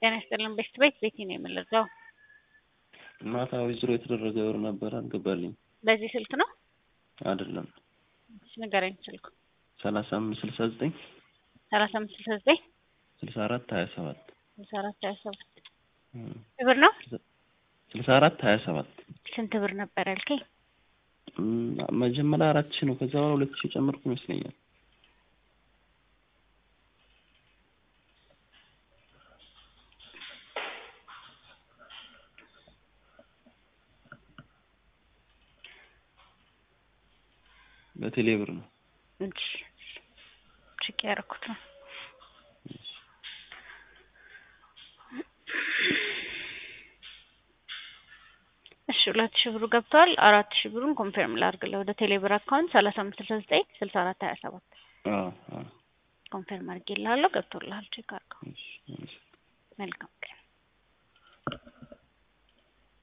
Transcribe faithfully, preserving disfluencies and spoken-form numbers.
ጤና ይስጥልን ቤት ቤት ቤቲ ነው የምልዘው። ማታ ዊዝድሮ የተደረገ ብር ነበር አልገባልኝ። በዚህ ስልክ ነው አይደለም። እሺ ንገረኝ ስልኩ። ሰላሳ አምስት ስልሳ ዘጠኝ ሰላሳ አምስት ስልሳ ዘጠኝ ስልሳ አራት ሀያ ሰባት ስልሳ አራት ሀያ ሰባት ብር ነው። ስልሳ አራት ሀያ ሰባት ስንት ብር ነበር ያልከኝ? መጀመሪያ አራት ሺህ ነው። ከዛ በኋላ ሁለት ሺህ ጨመርኩ ይመስለኛል። በቴሌ ብር ነው። እሺ ቼክ ያደረኩት ነው። እሺ ሁለት ሺህ ብሩ ገብቷል። አራት ሺህ ብሩን ኮንፈርም ላድርግልህ ወደ ቴሌ ብር አካውንት ሰላሳ አምስት ስልሳ ዘጠኝ ስልሳ አራት ሀያ ሰባት አዎ አዎ ኮንፈርም አድርጌልሃለሁ። ገብቶልሃል። ቼክ አድርገው። እሺ መልካም